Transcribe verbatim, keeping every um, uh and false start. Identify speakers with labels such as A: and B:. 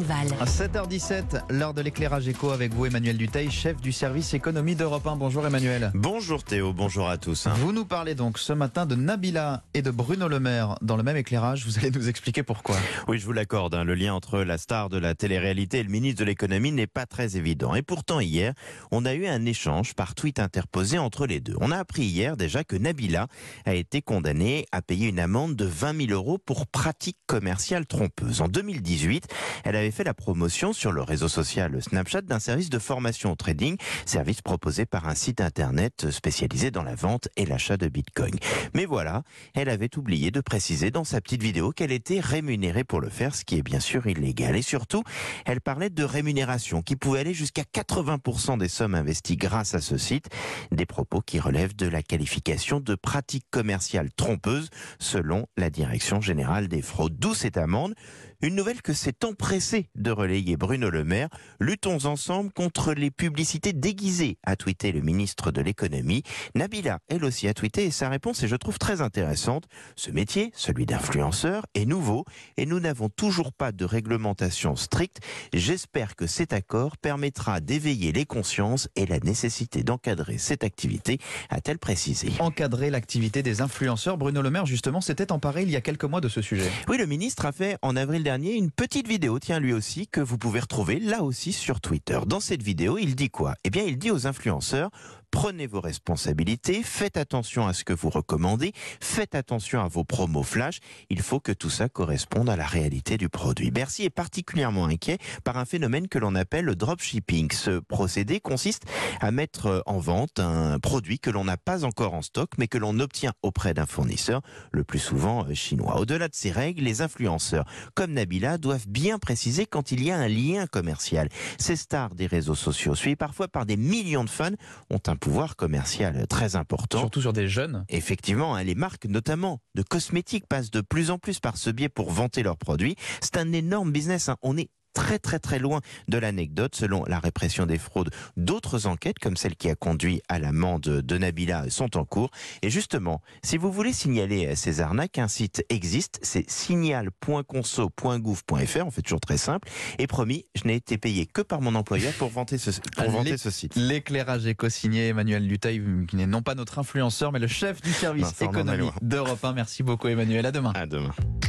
A: Rival.
B: sept heures dix-sept, l'heure de l'éclairage éco avec vous, Emmanuel Dutheil, chef du service économie d'Europe un. Bonjour Emmanuel.
C: Bonjour Théo, bonjour à tous.
B: Vous nous parlez donc ce matin de Nabila et de Bruno Le Maire dans le même éclairage. Vous allez nous expliquer pourquoi.
C: Oui, je vous l'accorde, hein, le lien entre la star de la télé-réalité et le ministre de l'économie n'est pas très évident. Et pourtant hier, on a eu un échange par tweet interposé entre les deux. On a appris hier déjà que Nabila a été condamnée à payer une amende de vingt mille euros pour pratique commerciale trompeuse. En deux mille dix-huit, elle avait fait la promotion sur le réseau social Snapchat d'un service de formation au trading, service proposé par un site internet spécialisé dans la vente et l'achat de Bitcoin. Mais voilà, elle avait oublié de préciser dans sa petite vidéo qu'elle était rémunérée pour le faire, ce qui est bien sûr illégal. Et surtout, elle parlait de rémunération qui pouvait aller jusqu'à quatre-vingts pour cent des sommes investies grâce à ce site, des propos qui relèvent de la qualification de pratique commerciale trompeuse selon la Direction générale des fraudes. D'où cette amende. Une nouvelle que s'est empressé de relayer Bruno Le Maire. Luttons ensemble contre les publicités déguisées, a tweeté le ministre de l'économie. Nabila, elle aussi, a tweeté et sa réponse est, je trouve, très intéressante. Ce métier, celui d'influenceur, est nouveau et nous n'avons toujours pas de réglementation stricte. J'espère que cet accord permettra d'éveiller les consciences et la nécessité d'encadrer cette activité, a-t-elle précisé.
B: Encadrer l'activité des influenceurs. Bruno Le Maire, justement, s'était emparé il y a quelques mois de ce sujet.
C: Oui, le ministre a fait en avril dernier une petite vidéo, tiens lui aussi, que vous pouvez retrouver là aussi sur Twitter. Dans cette vidéo, il dit quoi ? Eh bien, il dit aux influenceurs: prenez vos responsabilités, faites attention à ce que vous recommandez, faites attention à vos promos flash, il faut que tout ça corresponde à la réalité du produit. Bercy est particulièrement inquiet par un phénomène que l'on appelle le dropshipping. Ce procédé consiste à mettre en vente un produit que l'on n'a pas encore en stock, mais que l'on obtient auprès d'un fournisseur, le plus souvent chinois. Au-delà de ces règles, les influenceurs, comme Nabila, doivent bien préciser quand il y a un lien commercial. Ces stars des réseaux sociaux, suivis parfois par des millions de fans, ont un pouvoir commercial très important.
B: Surtout sur des jeunes.
C: Effectivement, hein, les marques, notamment de cosmétiques, passent de plus en plus par ce biais pour vanter leurs produits. C'est un énorme business. Hein. On est très très très loin de l'anecdote. Selon la répression des fraudes, d'autres enquêtes, comme celle qui a conduit à l'amende de Nabila, sont en cours. Et justement, si vous voulez signaler ces arnaques, un site existe, c'est signal point conso point gouv point fr, on fait toujours très simple. Et promis, je n'ai été payé que par mon employeur pour vanter ce, pour vanter ce site.
B: L'éclairage éco signé Emmanuel Dutheil, qui n'est non pas notre influenceur, mais le chef du service
C: non,
B: économie d'Europe un. Merci beaucoup Emmanuel, à demain.
C: À demain.